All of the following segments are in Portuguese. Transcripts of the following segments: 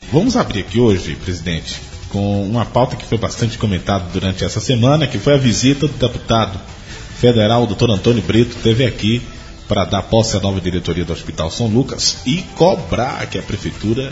Vamos abrir aqui hoje, presidente, com uma pauta que foi bastante comentada durante essa semana, que foi a visita do deputado federal, Dr. Antônio Brito, que esteve aqui para dar posse à nova diretoria do Hospital São Lucas e cobrar que a prefeitura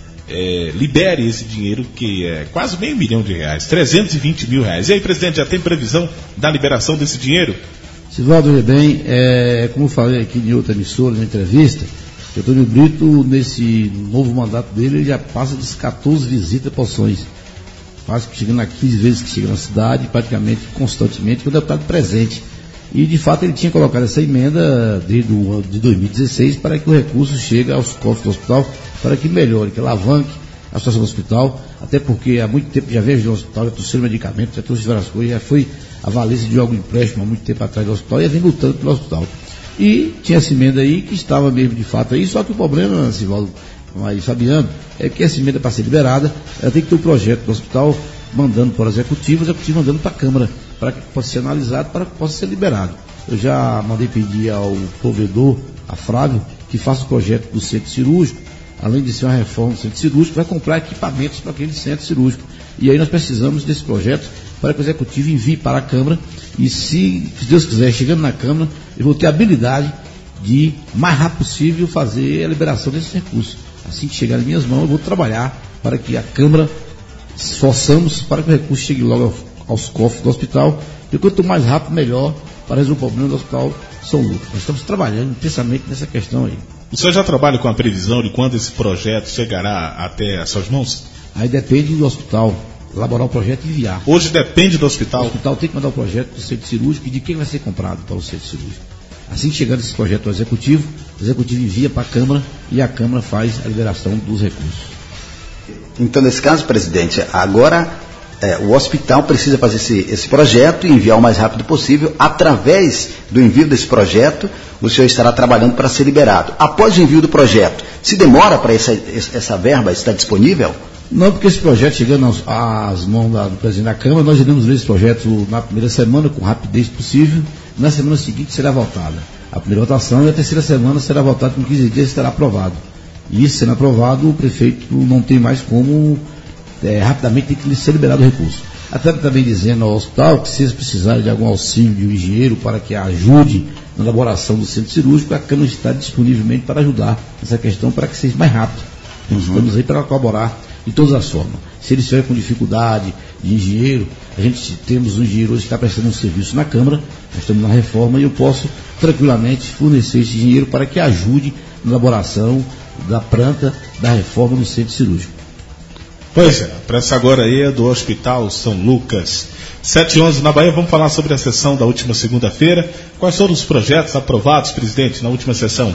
libere esse dinheiro, que é quase R$500 mil, R$320 mil. E aí, presidente, já tem previsão da liberação desse dinheiro? Sivaldo, veja bem, como eu falei aqui em outra emissora, na entrevista, o Antônio Brito, nesse novo mandato dele, ele já passa das 14 visitas a Poções. Quase que chegando a 15 vezes que chega na cidade, praticamente constantemente, com o deputado presente. E, de fato, ele tinha colocado essa emenda desde o ano de 2016 para que o recurso chegue aos cofres do hospital, para que melhore, que alavanque a situação do hospital, até porque há muito tempo já veio ajudar o hospital, já trouxe medicamentos, já trouxe várias coisas, já foi a valência de algum empréstimo há muito tempo atrás do hospital e vem lutando pelo hospital. E tinha essa emenda aí que estava mesmo de fato aí, só que o problema, Sivaldo e Fabiano, é que essa emenda, para ser liberada, ela tem que ter um projeto do hospital mandando para o executivo mandando para a Câmara, para que possa ser analisado, para que possa ser liberado. Eu já mandei pedir ao provedor, a Flávio, que faça o projeto do centro cirúrgico, além de ser uma reforma do centro cirúrgico, vai comprar equipamentos para aquele centro cirúrgico. E aí nós precisamos desse projeto para que o executivo envie para a Câmara e, se Deus quiser, chegando na Câmara, eu vou ter a habilidade de, mais rápido possível, fazer a liberação desses recursos. Assim que chegar em minhas mãos, eu vou trabalhar para que a Câmara, esforçamos para que o recurso chegue logo aos cofres do hospital, e quanto mais rápido, melhor, para resolver o problema do Hospital São Lucas. Nós estamos trabalhando intensamente nessa questão aí. O senhor já trabalha com a previsão de quando esse projeto chegará até as suas mãos? Aí depende do hospital elaborar o projeto e enviar. Hoje depende do hospital? O hospital tem que mandar o projeto do centro cirúrgico e de quem vai ser comprado para o centro cirúrgico. Assim que chegando esse projeto ao executivo, o executivo envia para a Câmara e a Câmara faz a liberação dos recursos. Então, nesse caso, presidente, agora o hospital precisa fazer esse projeto e enviar o mais rápido possível. Através do envio desse projeto, o senhor estará trabalhando para ser liberado. Após o envio do projeto, se demora para essa verba estar disponível? Não, porque esse projeto, chegando às mãos do presidente da Câmara, nós iremos ver esse projeto na primeira semana, com rapidez possível. Na semana seguinte será votada a primeira votação, e a terceira semana será votada com 15 dias e será aprovado. E isso sendo aprovado, o prefeito não tem mais como, rapidamente tem que ser liberado o recurso. Até também dizendo ao hospital que, se eles precisarem de algum auxílio de um engenheiro para que ajude na elaboração do centro cirúrgico, a Câmara está disponivelmente para ajudar nessa questão, para que seja mais rápido. Nós estamos aí para colaborar de todas as formas. Se eles estiverem com dificuldade de engenheiro, temos um engenheiro hoje que está prestando um serviço na Câmara, nós estamos na reforma, e eu posso tranquilamente fornecer esse engenheiro para que ajude na elaboração da planta da reforma no centro cirúrgico. Pois é, a pressa agora aí é do Hospital São Lucas. 7h11 na Bahia. Vamos falar sobre a sessão da última segunda-feira. Quais foram os projetos aprovados, presidente, na última sessão?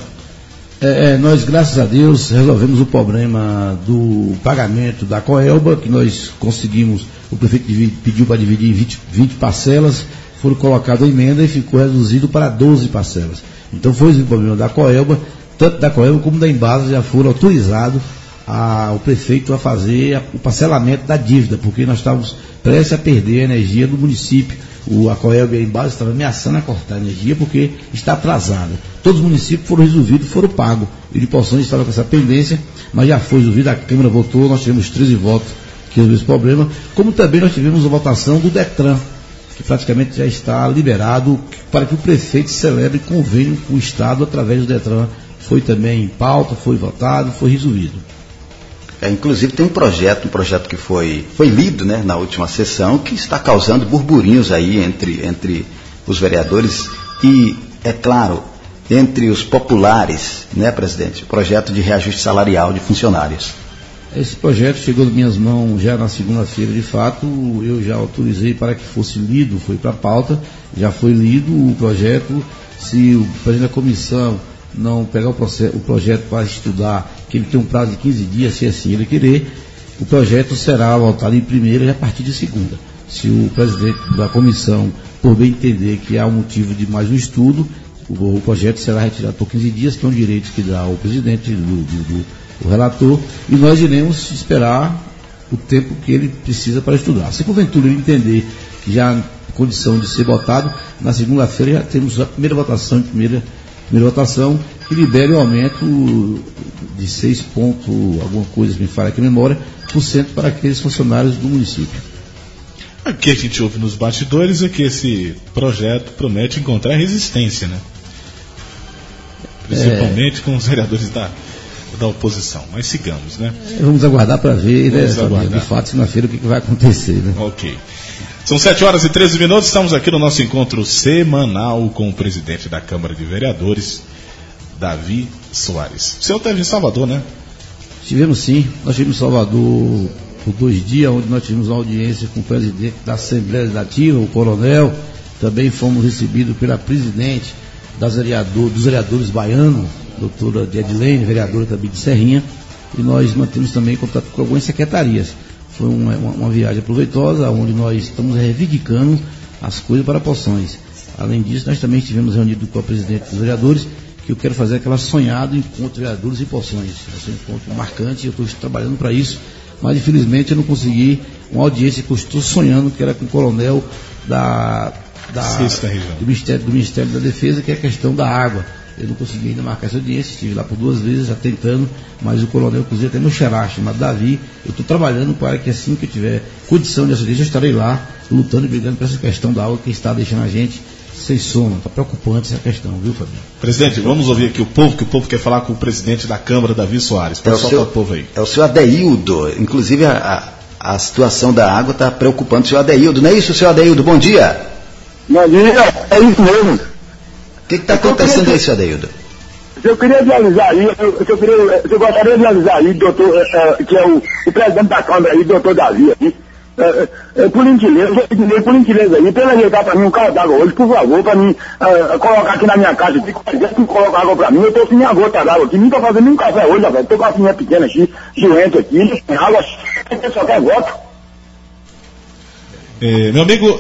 Nós, graças a Deus, resolvemos o problema do pagamento da Coelba, que nós conseguimos, o prefeito pediu para dividir em 20 parcelas, foram colocadas a emenda e ficou reduzido para 12 parcelas. Então foi o problema da Coelba, tanto da Coelba como da Embasa já foram autorizados o prefeito a fazer o parcelamento da dívida, porque nós estávamos prestes a perder a energia do município. A Coelba e a Embasa estavam ameaçando a cortar a energia porque está atrasada. Todos os municípios foram resolvidos, foram pagos. E de Poções estava com essa pendência, mas já foi resolvido, a Câmara votou, nós tivemos 13 votos que resolveu esse problema, como também nós tivemos a votação do DETRAN, que praticamente já está liberado para que o prefeito celebre convênio com o Estado através do DETRAN. Foi também em pauta, foi votado, foi resolvido. Inclusive tem um projeto que foi lido, né, na última sessão, que está causando burburinhos aí entre os vereadores e, é claro, entre os populares, né, presidente? O projeto de reajuste salarial de funcionários. Esse projeto chegou nas minhas mãos já na segunda-feira, de fato, eu já autorizei para que fosse lido, foi para a pauta, já foi lido o projeto. Se o presidente da comissão não pegar o projeto para estudar, que ele tem um prazo de 15 dias, se assim ele querer, o projeto será votado em primeira e a partir de segunda. Se o presidente da comissão, por bem entender que há um motivo de mais um estudo, o projeto será retirado por 15 dias, que é um direito que dá ao presidente, do relator, e nós iremos esperar o tempo que ele precisa para estudar. Se porventura ele entender que já há condição de ser votado, na segunda-feira já temos a primeira votação, que libere o aumento de 6 pontos, alguma coisa, me fala aqui a memória, por cento para aqueles funcionários do município. O que a gente ouve nos bastidores é que esse projeto promete encontrar resistência, né? Principalmente com os vereadores da oposição. Mas sigamos, né? Vamos aguardar para ver, né, de fato, segunda-feira, o que vai acontecer, né? Ok. São 7h13, estamos aqui no nosso encontro semanal com o presidente da Câmara de Vereadores, Davi Soares. O senhor esteve em Salvador, né? Estivemos sim, nós estivemos em Salvador por 2 dias, onde nós tivemos uma audiência com o presidente da Assembleia Legislativa, o coronel, também fomos recebidos pela presidente dos vereadores baianos, doutora Edilene, vereadora também de Serrinha, e nós mantemos também contato com algumas secretarias. Foi uma viagem proveitosa, onde nós estamos reivindicando as coisas para Poções. Além disso, nós também estivemos reunidos com a presidente dos vereadores, que eu quero fazer aquela sonhada encontro de vereadores em Poções. Vai ser um encontro marcante, eu estou trabalhando para isso, mas infelizmente eu não consegui uma audiência que eu estou sonhando, que era com o coronel do Ministério da Defesa, que é a questão da água. Eu não consegui ainda marcar essa audiência, estive lá por 2 vezes já tentando, mas o coronel, inclusive até meu xará, chamado Davi, eu estou trabalhando para que assim que eu tiver condição de audiência, eu estarei lá lutando e brigando por essa questão da água que está deixando a gente sem sono. Está preocupante essa questão, viu, Fabinho? Presidente, vamos ouvir aqui o povo, que o povo quer falar com o presidente da Câmara, Davi Soares. Pode soltar o povo aí. É o senhor Adeildo, inclusive a situação da água está preocupando o senhor Adeildo, não é isso, senhor Adeildo? Bom dia. Bom dia, é isso mesmo. O que está acontecendo aí, senhor Adeildo? Eu queria realizar aí, eu gostaria de realizar aí, doutor, que é o presidente da Câmara aí, doutor Davi, aí, por gentileza aí, para ele ajeitar para mim um carro d'água hoje, por favor, para mim colocar aqui na minha casa, que coloca água para mim, eu estou sem a gota d'água aqui, nem estou fazendo nenhum café hoje, velho, estou com a filhinha pequena aqui, doente aqui, sem água, só quer gota. Meu amigo,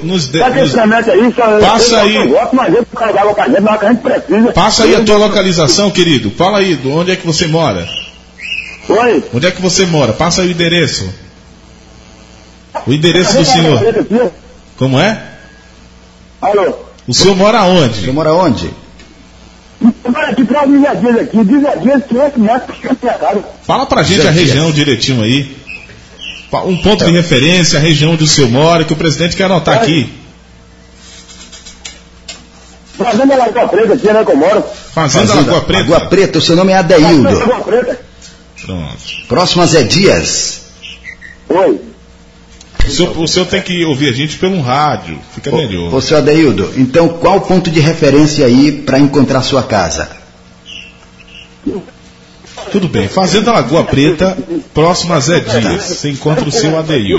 passa aí a tua localização, querido. Fala aí, onde é que você mora? Oi? Onde é que você mora? Passa aí o endereço. O endereço do senhor. Como é? Alô? O senhor mora onde? O senhor mora onde? Eu moro aqui para 10 dias aqui, 10 dias, 500 metros, fala pra gente a região direitinho aí. Um ponto de referência, a região onde o senhor mora, que o presidente quer anotar aqui. Fazenda Lagoa Preta, aqui, né, que eu moro. Fazenda Lagoa Preta. Lagoa Preta, o seu nome é Adeildo. Lagoa Preta. Pronto. Próximo a Zé Dias. Oi. O senhor tem que ouvir a gente pelo rádio, fica melhor. Ô, senhor Adeildo, então qual o ponto de referência aí para encontrar sua casa? Tudo bem, Fazenda Lagoa Preta, próximo a Zé Dias. Você encontra o seu Adeildo.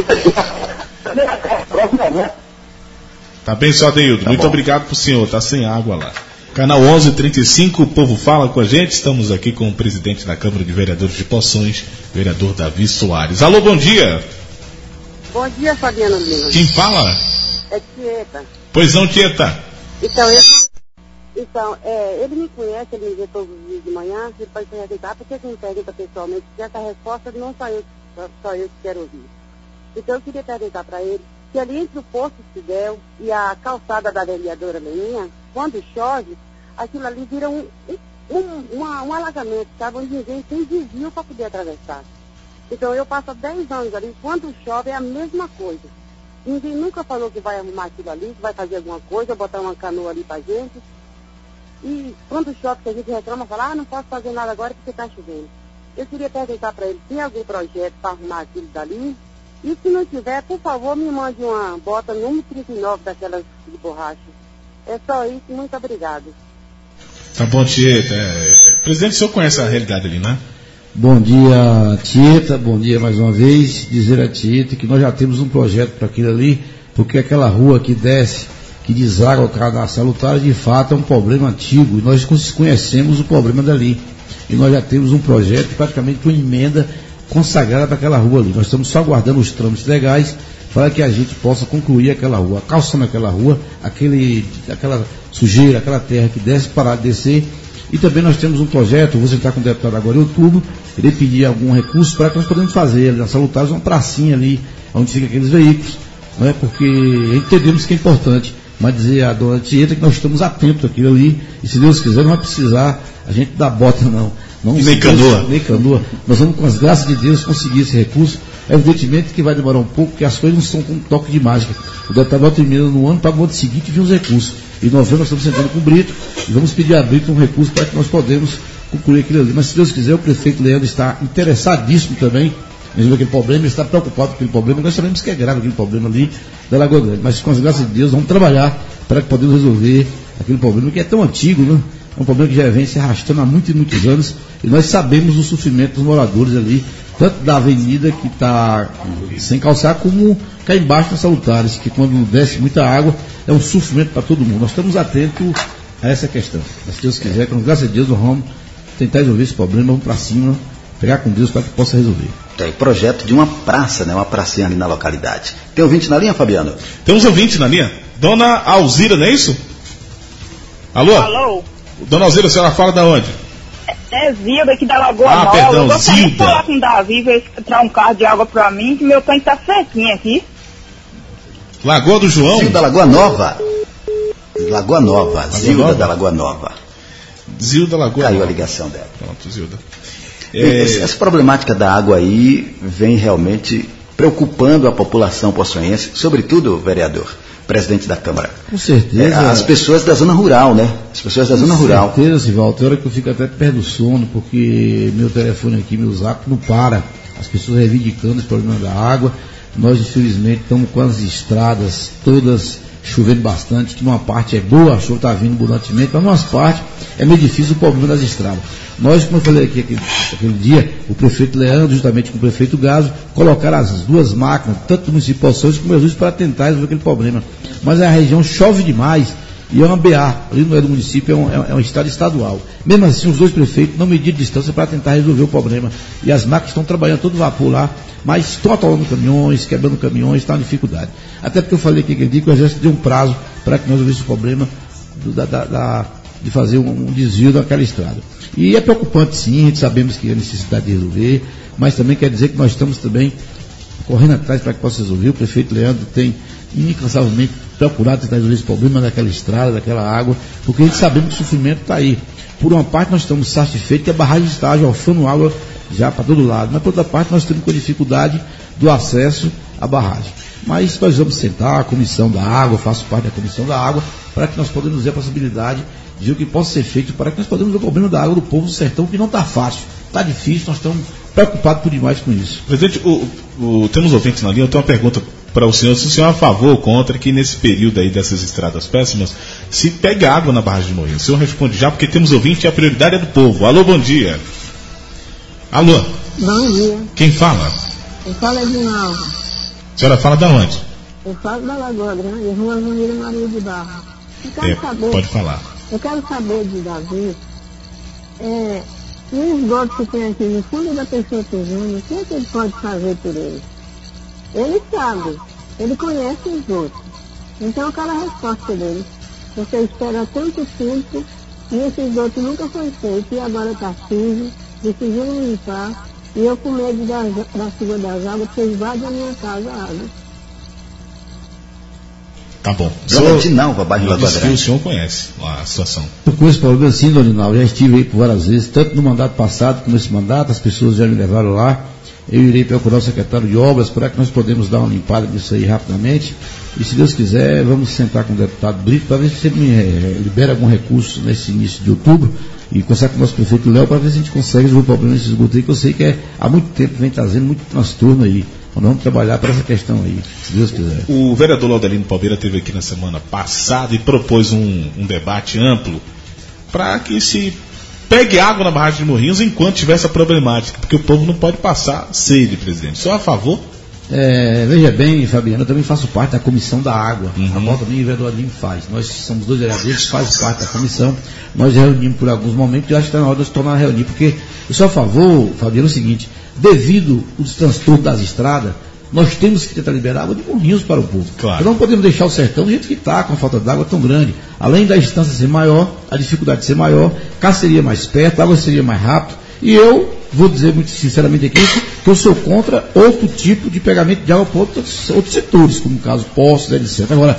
Tá bem, seu Adeildo? Muito obrigado pro senhor, tá sem água lá. Canal 1135, o povo fala com a gente. Estamos aqui com o presidente da Câmara de Vereadores de Poções, vereador Davi Soares. Alô, bom dia. Bom dia, Fabiano Lima. Quem fala? É Tieta. Pois não, Tieta. Então, ele me conhece, ele me vê todos os dias de manhã, ele pode perguntar, por que me pergunta pessoalmente? Porque essa resposta não só eu que quero ouvir. Então eu queria perguntar para ele, que ali entre o Poço Fidel e a calçada da vereadora Leninha, quando chove, aquilo ali vira um alagamento, sabe, onde ninguém tem desvio para poder atravessar. Então eu passo há 10 anos ali, quando chove é a mesma coisa. Ninguém nunca falou que vai arrumar aquilo ali, que vai fazer alguma coisa, botar uma canoa ali pra gente. E quando chove, que a gente reclama, fala, não posso fazer nada agora porque está chovendo. Eu queria perguntar para ele, tem algum projeto para arrumar aquilo dali? E se não tiver, por favor, me mande uma bota número 39 daquelas de borracha. É só isso, muito obrigado. Tá bom, Tieta. Presidente, o senhor conhece a realidade ali, né? Bom dia, Tieta, bom dia mais uma vez. Dizer a Tieta que nós já temos um projeto para aquilo ali, porque aquela rua que desce, que deságua o cara da Salutar, de fato é um problema antigo, e nós conhecemos o problema dali. E nós já temos um projeto, praticamente uma emenda consagrada para aquela rua ali. Nós estamos só aguardando os trâmites legais para que a gente possa concluir aquela rua, calçando aquela rua, aquela sujeira, aquela terra que desce, parar de descer. E também nós temos um projeto, vou sentar com o deputado agora em outubro, ele pedir algum recurso para que nós podemos fazer ali na Salutares uma pracinha ali, onde ficam aqueles veículos, né, porque entendemos que é importante. mas dizer a dona Tieta que nós estamos atentos àquilo ali, e se Deus quiser não vai precisar a gente dar bota não nem canoa. Nós vamos, com as graças de Deus, conseguir esse recurso. Evidentemente que vai demorar um pouco, porque as coisas não são com um toque de mágica. O deputado vai terminando no ano, para o ano seguinte vir os recursos. Em novembro nós estamos sentando com o Brito e vamos pedir a Brito um recurso para que nós podemos concluir aquilo ali. Mas se Deus quiser, o prefeito Leandro está interessadíssimo também em resolver aquele problema, ele está preocupado com aquele problema, nós sabemos que é grave aquele problema ali da Lagoa Grande. Mas com as graças de Deus, vamos trabalhar para que podemos resolver aquele problema que é tão antigo, né? É um problema que já vem se arrastando há muitos e muitos anos, e nós sabemos o sofrimento dos moradores ali, tanto da avenida que está sem calçar, como cá embaixo nas Salutares, que quando desce muita água, é um sofrimento para todo mundo. Nós estamos atentos a essa questão. Mas se Deus quiser, com graças a Deus, nós vamos tentar resolver esse problema, vamos para cima, pegar com Deus para que possa resolver. Tem projeto de uma praça, né? Uma pracinha ali na localidade. Tem ouvinte na linha, Fabiano? Temos ouvinte na linha. Dona Alzira, não é isso? Alô? Alô? Dona Alzira, a senhora fala da onde? É Zilda aqui da Lagoa Nova. Perdão, eu gostaria Zilda. de falar com o Davi, ver se entrar um carro de água pra mim, que meu tanque tá sequinho aqui. Lagoa do João? Zilda da Lagoa Nova. Lagoa Nova. Zilda da Lagoa Nova. Zilda Lagoa Caiu Nova. a ligação dela. Pronto, Zilda. Essa problemática da água aí vem realmente preocupando a população poçoense, sobretudo, vereador, presidente da Câmara. Com certeza. As pessoas da zona rural, né? As pessoas da zona rural. Com certeza, Sivaldo. Tem hora que eu fico até perto do sono, porque meu telefone aqui, meu zap, não para. As pessoas reivindicando esse problema da água. Nós, infelizmente, estamos com as estradas todas chovendo bastante, que numa parte é boa, a chuva está vindo abundantemente, mas numa parte é meio difícil o problema das estradas. Nós, como eu falei aqui aquele dia, o prefeito Leandro, juntamente com o prefeito Gaso, colocaram as duas máquinas, tanto do município de Poções como Jesus, para tentar resolver aquele problema. Mas a região chove demais e é uma BA, ali não é do município, é um estado estadual. Mesmo assim, os dois prefeitos não mediram distância para tentar resolver o problema. E as máquinas estão trabalhando todo vapor lá, mas estão atolando caminhões, quebrando caminhões, está uma dificuldade. Até porque eu falei aqui aquele dia que o Exército deu um prazo para que nós resolvesse o problema de fazer um desvio daquela estrada. E é preocupante sim, a gente sabemos que é necessidade de resolver, mas também quer dizer que nós estamos também correndo atrás para que possa resolver. O prefeito Leandro tem incansavelmente procurado tentar resolver esse problema daquela estrada, daquela água, porque a gente sabemos que o sofrimento está aí. Por uma parte nós estamos satisfeitos que a barragem está alfando água já para todo lado, mas por outra parte nós estamos com dificuldade do acesso à barragem. Mas nós vamos sentar, a comissão da água, faço parte da comissão da água, para que nós podemos ver a possibilidade de o que possa ser feito para que nós podemos ver o problema da água do povo do sertão, que não está fácil, está difícil, nós estamos preocupados por demais com isso. Presidente, temos ouvintes na linha, eu tenho uma pergunta para o senhor, se o senhor é a favor ou contra que nesse período aí dessas estradas péssimas, se pegue água na barragem de Moinhos. O senhor responde já, porque temos ouvintes e a prioridade é do povo. Alô, bom dia. Alô. Bom dia. Quem fala? Eu falo é de Nova. A senhora fala da onde? Eu falo da Lagoa Grande, Rua Joaneira Maria de Barra. Pode falar. Eu quero saber de Davi, o esgoto que tem aqui no fundo da pessoa Tejano, o que é que ele pode fazer por ele? Ele sabe, ele conhece o esgoto. Então eu quero a resposta dele. Você espera tanto tempo e esse esgoto nunca foi feito e agora está sujo, decidiram limpar e eu com medo da chuva das águas, porque invade a minha casa a água. Tá bom. O senhor conhece a situação. Eu conheço o problema sim, Doninal. Já estive aí por várias vezes, tanto no mandato passado como nesse mandato, as pessoas já me levaram lá. Eu irei procurar o secretário de obras para que nós podemos dar uma limpada nisso aí rapidamente. E se Deus quiser, vamos sentar com o deputado Brito para ver se ele me libera algum recurso nesse início de outubro e conversar com o nosso prefeito Léo para ver se a gente consegue resolver o problema desse esgoto aí, que eu sei que há muito tempo vem trazendo muito transtorno aí. Nós vamos trabalhar para essa questão aí, se Deus quiser. O vereador Laudelino Palmeira esteve aqui na semana passada e propôs um debate amplo para que se pegue água na barragem de Morrinhos enquanto tiver essa problemática, porque o povo não pode passar sede, presidente. Só a favor? Veja bem, Fabiano, eu também faço parte da comissão da água. Uhum. A qual também o vereador Adinho faz. Nós somos dois vereadores que fazem parte da comissão. Nós reunimos por alguns momentos e eu acho que está na hora de se tornar a reunir, porque eu sou a favor, Fabiano, é o seguinte: devido aos transtornos das estradas, nós temos que tentar liberar água de Morrinhos para o povo. Claro. Então não podemos deixar o sertão do jeito que está, com a falta de água tão grande. Além da distância ser maior, a dificuldade de ser maior, cá seria mais perto, a água seria mais rápido. E eu vou dizer muito sinceramente aqui que eu sou contra outro tipo de pegamento de água para outros setores, como no caso postos, etc. Agora,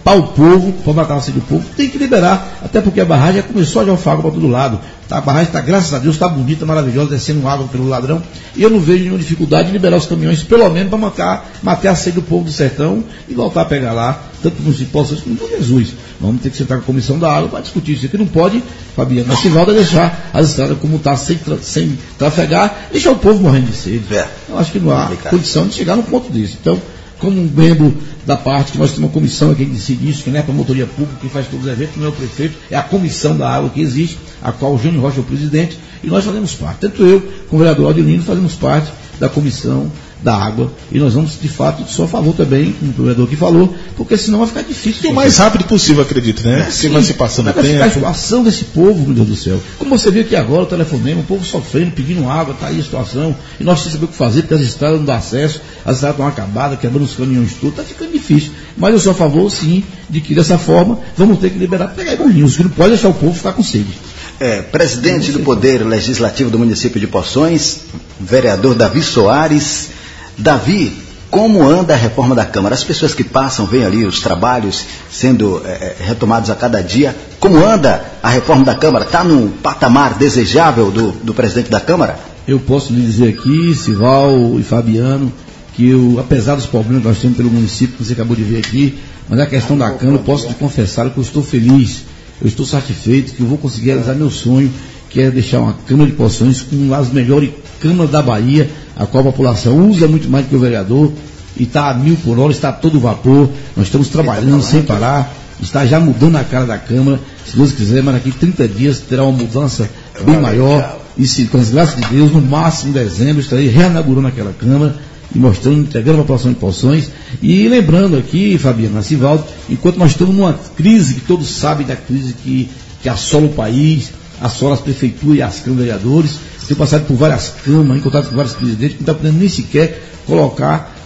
para o povo, para matar a sede do povo, tem que liberar, até porque a barragem já começou a jogar água para todo lado. A barragem está, graças a Deus, está bonita, maravilhosa, descendo água pelo ladrão, e eu não vejo nenhuma dificuldade de liberar os caminhões, pelo menos para matar a sede do povo do sertão e voltar a pegar lá, tanto no Cipó como no Jesus. Vamos ter que sentar com a Comissão da Água para discutir isso aqui. Não pode, Fabiano, a Civalda deixar as estradas como está, sem trafegar, deixar o povo morrendo de sede. Eu acho que não há condição de chegar num ponto desse. Então, como um membro da parte, que nós temos uma comissão aqui que decide isso, que não é para a promotoria pública, que faz todos os eventos, não é o prefeito, é a comissão da água que existe, a qual o Jânio Rocha é o presidente, e nós fazemos parte. Tanto eu, como o vereador Aldilino, fazemos parte da comissão da água, e nós vamos, de fato, só a favor também, como o vereador que falou, porque senão vai ficar difícil. E o mais rápido possível, acredito, né? Se vai se passando tempo. A situação desse povo, meu Deus do céu. Como você viu aqui agora, o telefonema, o povo sofrendo, pedindo água, está aí a situação, e nós temos que saber o que fazer, porque as estradas não dão acesso, as estradas estão acabadas, quebrando os caminhões todos, está ficando difícil. Mas eu sou a favor, sim, de que dessa forma vamos ter que liberar, pegar burrinhos, que não pode deixar o povo ficar com sede. Presidente do Poder Legislativo do município de Poções, vereador Davi Soares. Davi, como anda a reforma da Câmara? As pessoas que passam, veem ali os trabalhos sendo retomados a cada dia. Como anda a reforma da Câmara? Está num patamar desejável do presidente da Câmara? Eu posso lhe dizer aqui, Sival e Fabiano, que apesar dos problemas que nós temos pelo município, que você acabou de ver aqui, mas a questão da Câmara, eu posso te confessar que eu estou feliz, eu estou satisfeito, que eu vou conseguir realizar meu sonho, que é deixar uma Câmara de Poções com as melhores câmaras da Bahia, a qual a população usa muito mais do que o vereador, e está a 1000 por hora, está a todo vapor, nós estamos trabalhando sem parar, está já mudando a cara da Câmara, se Deus quiser, mas daqui 30 dias terá uma mudança bem maior, e se, com as graças de Deus, no máximo em dezembro, estarei reinaugurando aquela Câmara, e mostrando, entregando a população de Poções, e lembrando aqui, Fabiano, Sivaldo, enquanto nós estamos numa crise, que todos sabem da crise que assola o país, assola as prefeituras e as câmaras de vereadores, tenho passado por várias câmaras, encontrado com vários presidentes, que não está podendo nem sequer colocar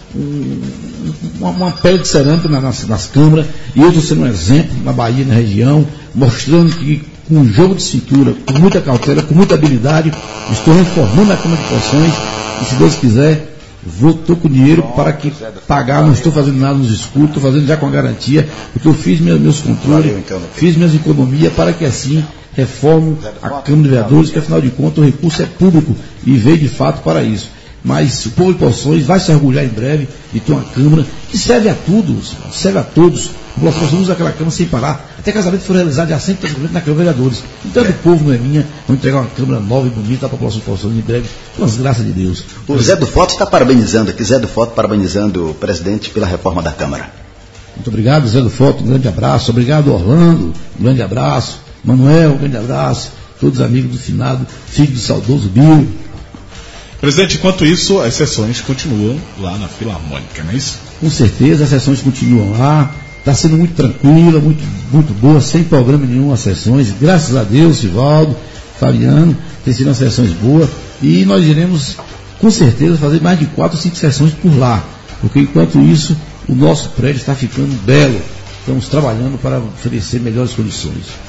uma pele de cerâmica nas câmaras, e eu estou sendo um exemplo na Bahia, na região, mostrando que com um jogo de cintura, com muita cautela, com muita habilidade, estou reformando a Câmara de Poções, e se Deus quiser, estou com dinheiro para que pagar, não estou fazendo nada nos escudos, estou fazendo já com a garantia, porque eu fiz meus controles, fiz minhas economias para que assim reformo a Câmara de Vereadores, que afinal de contas o recurso é público e veio de fato para isso. Mas o povo de Poções vai se orgulhar em breve de ter uma Câmara que serve a todos, serve a todos. A população usa aquela Câmara sem parar. Até casamento foi realizado já 100% na Câmara de Vereadores. Então do povo não é minha, vamos entregar uma Câmara nova e bonita à população de Poções em breve, com as graças de Deus. O Zé do Foto está parabenizando aqui, Zé do Foto parabenizando o presidente pela reforma da Câmara. Muito obrigado, Zé do Foto, um grande abraço. Obrigado, Orlando, um grande abraço. Manuel, um grande abraço. Todos os amigos do finado, filho do saudoso Bill. Presidente, enquanto isso, as sessões continuam lá na Filarmônica, não é isso? Com certeza, as sessões continuam lá. Está sendo muito tranquila, muito boa, sem problema nenhum as sessões. Graças a Deus, Sivaldo, Fabiano, tem sido umas sessões boas. E nós iremos, com certeza, fazer mais de 4 ou 5 sessões por lá. Porque enquanto isso, o nosso prédio está ficando belo. Estamos trabalhando para oferecer melhores condições.